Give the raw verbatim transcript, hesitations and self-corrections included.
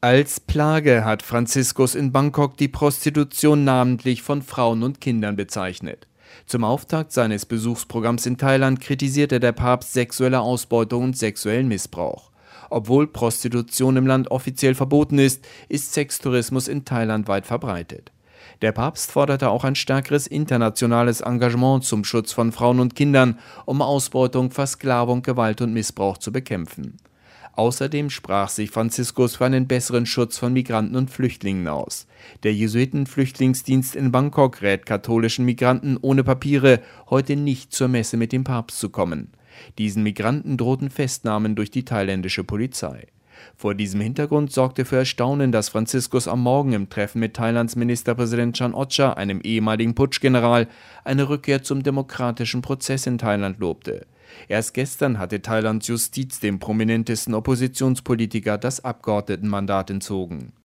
Als Plage hat Franziskus in Bangkok die Prostitution namentlich von Frauen und Kindern bezeichnet. Zum Auftakt seines Besuchsprogramms in Thailand kritisierte der Papst sexuelle Ausbeutung und sexuellen Missbrauch. Obwohl Prostitution im Land offiziell verboten ist, ist Sextourismus in Thailand weit verbreitet. Der Papst forderte auch ein stärkeres internationales Engagement zum Schutz von Frauen und Kindern, um Ausbeutung, Versklavung, Gewalt und Missbrauch zu bekämpfen. Außerdem sprach sich Franziskus für einen besseren Schutz von Migranten und Flüchtlingen aus. Der Jesuiten-Flüchtlingsdienst in Bangkok rät katholischen Migranten ohne Papiere, heute nicht zur Messe mit dem Papst zu kommen. Diesen Migranten drohten Festnahmen durch die thailändische Polizei. Vor diesem Hintergrund sorgte für Erstaunen, dass Franziskus am Morgen im Treffen mit Thailands Ministerpräsident Chan Ocha, einem ehemaligen Putschgeneral, eine Rückkehr zum demokratischen Prozess in Thailand lobte. Erst gestern hatte Thailands Justiz dem prominentesten Oppositionspolitiker das Abgeordnetenmandat entzogen.